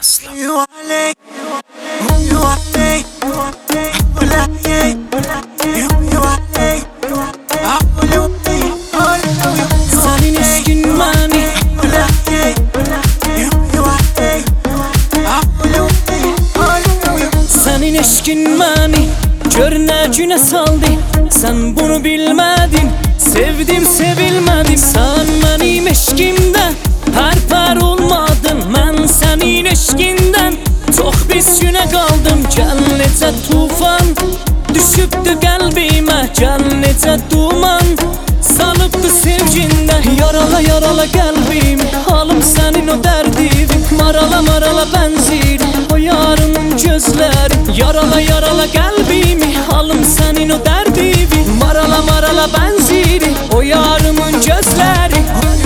Aslan. Senin eşkin mani Senin eşkin mani Görünə günə saldı Sen bunu bilmedin Sevdim sevilmedim Sen benim eşkimdə Pər olmadın Mən senin eşkindən Çox pis günə qaldım Gəl necə tufan Düşübdü qəlbimə Gəl necə duman Salıbdı sevgində Yarala yarala qəlbim Halım sənin o dərdivin Marala marala bənzir O yarının gözləri Yarala yarala qəlbimi Halım sənin o dərdivin Marala marala bənzir O yarımın gözləri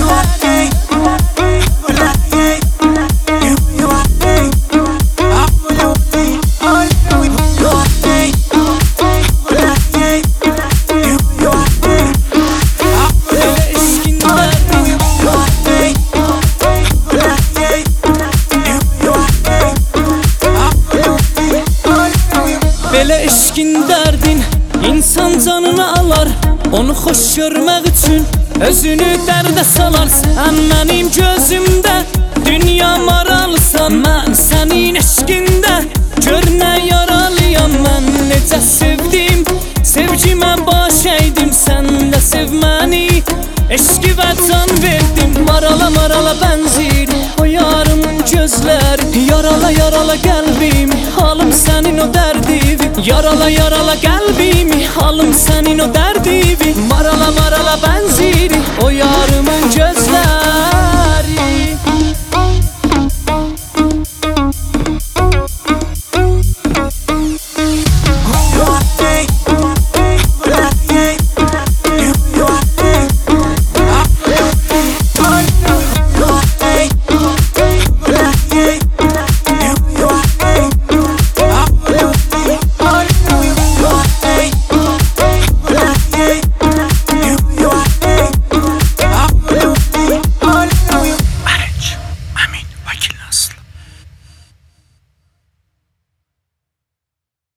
Belə eşkin dərdin insan canını alar Onu xoş görmək üçün özünü dərdə salar Sən mənim gözümdə dünya maralısan Mən sənin eşkində gör nə yaralıyam Mən necə sevdim, sevgimə baş əydim Sən də sev məni, eşki və can verdim Marala marala bənzir o yarımın gözləri Yarala yarala qəlbimi, halım sənin o dərdivin Yarala yarala qəlbimi, halım sənin o dərdivin Marala marala bənzir